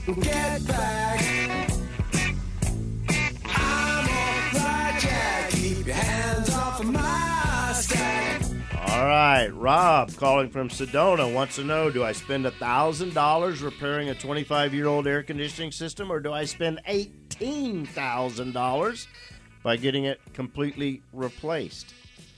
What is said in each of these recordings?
Get back. I'm on Blackjack. Keep your hands off of my stack. All right, Rob calling from Sedona wants to know, do I spend $1,000 repairing a 25-year-old air conditioning system, or do I spend $18,000 by getting it completely replaced?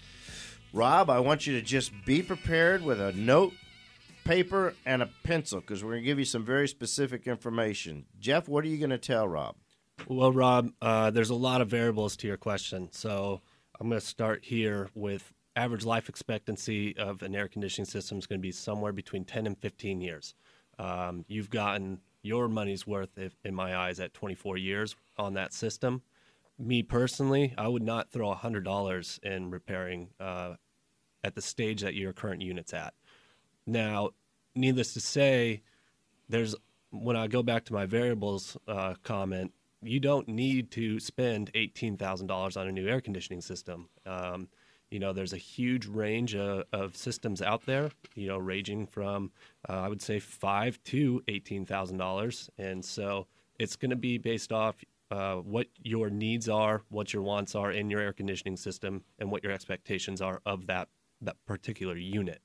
Rob, I want you to just be prepared with a note, paper, and a pencil, because we're going to give you some very specific information. Jeff, what are you going to tell Rob? Well, Rob, there's a lot of variables to your question, so I'm going to start here with average life expectancy of an air conditioning system is going to be somewhere between 10 and 15 years. You've gotten your money's worth, in my eyes, at 24 years on that system. Me personally, I would not throw $100 in repairing at the stage that your current unit's at. Now, needless to say, when I go back to my variables comment, you don't need to spend $18,000 on a new air conditioning system. There's a huge range of systems out there, ranging from, I would say, $5,000 to $18,000. And so it's going to be based off what your needs are, what your wants are in your air conditioning system, and what your expectations are of that particular unit.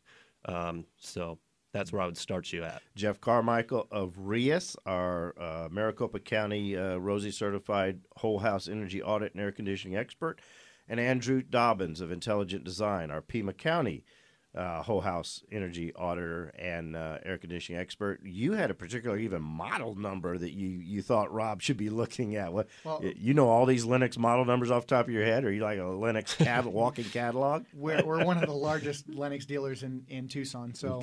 So that's where I would start you at. Jeff Carmichael of RIAS, our Maricopa County Rosie Certified Whole House Energy Audit and Air Conditioning Expert, and Andrew Dobbins of Intelligent Design, our Pima County Whole House Energy Auditor and Air Conditioning Expert. You had a particular even model number that you thought Rob should be looking at. Well, you know all these Lennox model numbers off the top of your head, or are you like a Lennox walking catalog? We're one of the largest Lennox dealers in Tucson. So,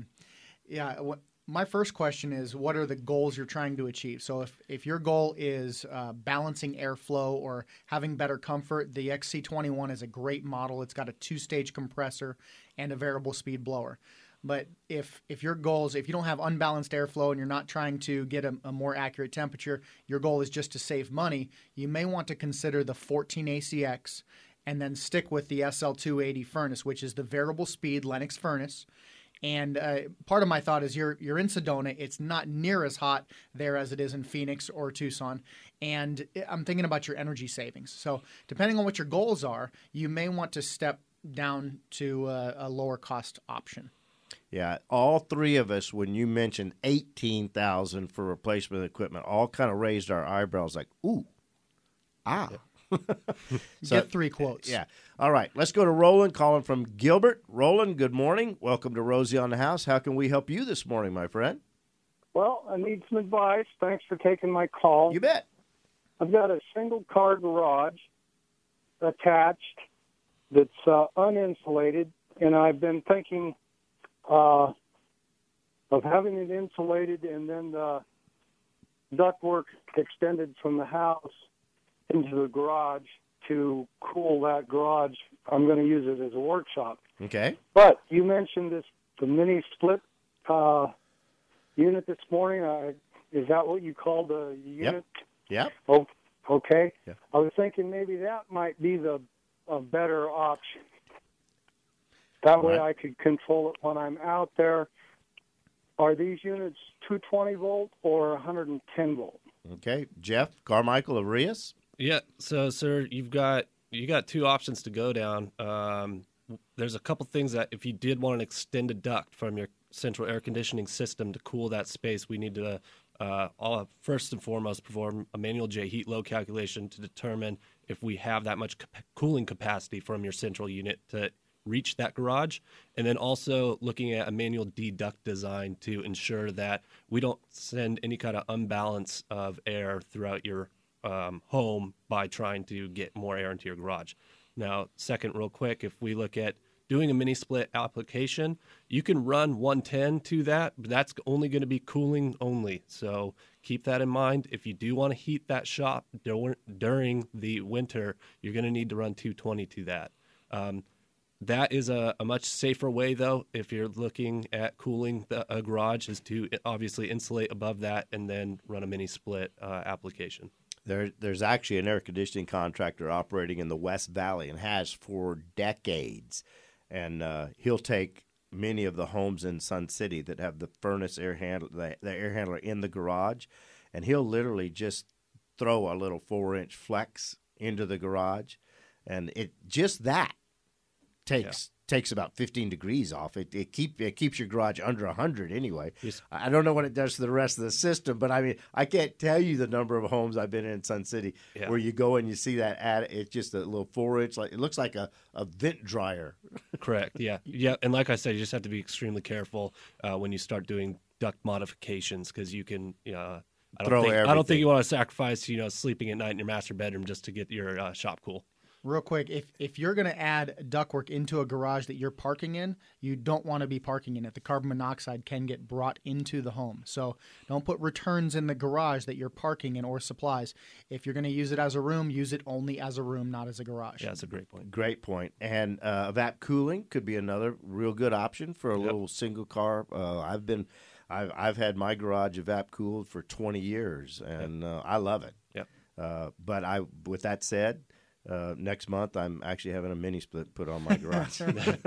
okay. My first question is, what are the goals you're trying to achieve? So if your goal is balancing airflow or having better comfort, the XC21 is a great model. It's got a 2-stage compressor and a variable speed blower. But if your goals, if you don't have unbalanced airflow and you're not trying to get a more accurate temperature, your goal is just to save money, you may want to consider the 14ACX and then stick with the SL280 furnace, which is the variable speed Lennox furnace. And part of my thought is you're in Sedona. It's not near as hot there as it is in Phoenix or Tucson. And I'm thinking about your energy savings. So depending on what your goals are, you may want to step down to a lower cost option. Yeah, all three of us, when you mentioned $18,000 for replacement equipment, all kind of raised our eyebrows like, ooh, ah. Yeah. Get 3 quotes. Yeah. All right. Let's go to Roland calling from Gilbert. Roland, good morning. Welcome to Rosie on the House. How can we help you this morning, my friend? Well, I need some advice. Thanks for taking my call. You bet. I've got a single-car garage attached that's uninsulated, and I've been thinking of having it insulated and then the ductwork extended from the house into the garage to cool that garage. I'm going to use it as a workshop. Okay. But you mentioned the mini split unit this morning. Is that what you call the unit? Yep. Oh, okay. Yep. I was thinking maybe that might be a better option. That way I could control it when I'm out there. Are these units 220 volt or 110 volt? Okay. Jeff Carmichael of RIAS? Yeah, so, sir, you got 2 options to go down. There's a couple things that if you did want an extended duct from your central air conditioning system to cool that space, we need to first and foremost perform a manual J heat load calculation to determine if we have that much cooling capacity from your central unit to reach that garage, and then also looking at a manual deduct design to ensure that we don't send any kind of unbalance of air throughout your home by trying to get more air into your garage. Now, second, real quick, if we look at doing a mini split application, you can run 110 to that, but that's only going to be cooling only. So keep that in mind. If you do want to heat that shop during the winter, you're going to need to run 220 to that. That is a much safer way, though, if you're looking at cooling a garage, is to obviously insulate above that and then run a mini split application. There's actually an air conditioning contractor operating in the West Valley and has for decades. And he'll take many of the homes in Sun City that have the furnace air handler, the air handler in the garage, and he'll literally just throw a little 4-inch flex into the garage, and it just that takes about 15 degrees off. It keeps your garage under 100 anyway. Yes. I don't know what it does to the rest of the system, but I mean, I can't tell you the number of homes I've been in Sun City where you go and you see that ad. It's just a little 4-inch, like it looks like a vent dryer. Correct. Yeah. Yeah. And like I said, you just have to be extremely careful when you start doing duct modifications, because you can. I don't think you want to sacrifice, sleeping at night in your master bedroom just to get your shop cool. Real quick, if you're going to add ductwork into a garage that you're parking in, you don't want to be parking in it. The carbon monoxide can get brought into the home. So don't put returns in the garage that you're parking in or supplies. If you're going to use it as a room, use it only as a room, not as a garage. Yeah, that's a great point. Great point. And evap cooling could be another real good option for a little single car. I've had my garage evap cooled for 20 years, and I love it. Yep. But with that said, next month I'm actually having a mini split put on my garage.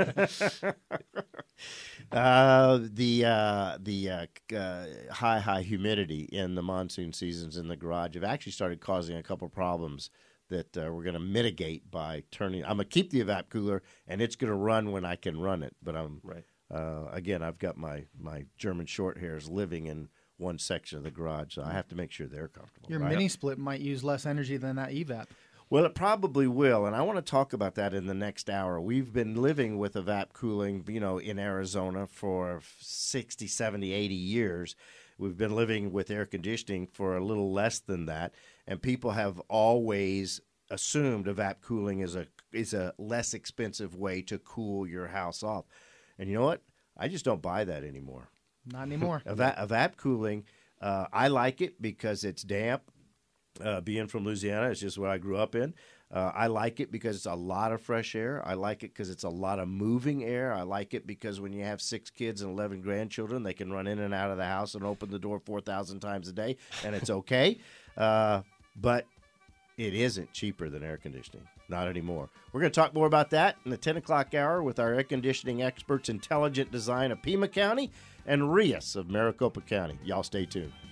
The high humidity in the monsoon seasons in the garage have actually started causing a couple problems that we're going to mitigate by turning. I'm going to keep the evap cooler, and it's going to run when I can run it. But again, I've got my German short hairs living in one section of the garage, so I have to make sure they're comfortable. Your mini split might use less energy than that evap. Well, it probably will, and I want to talk about that in the next hour. We've been living with evap cooling, in Arizona for 60, 70, 80 years. We've been living with air conditioning for a little less than that, and people have always assumed evap cooling is a less expensive way to cool your house off. And you know what? I just don't buy that anymore. Not anymore. Evap cooling, I like it because it's damp. Being from Louisiana, it's just what I grew up in. I like it because it's a lot of fresh air. I like it because it's a lot of moving air. I like it because when you have 6 kids and 11 grandchildren, they can run in and out of the house and open the door 4,000 times a day, and it's okay. But it isn't cheaper than air conditioning. Not anymore. We're going to talk more about that in the 10 o'clock hour with our air conditioning experts, Intelligent Design of Pima County and Rios of Maricopa County. Y'all stay tuned.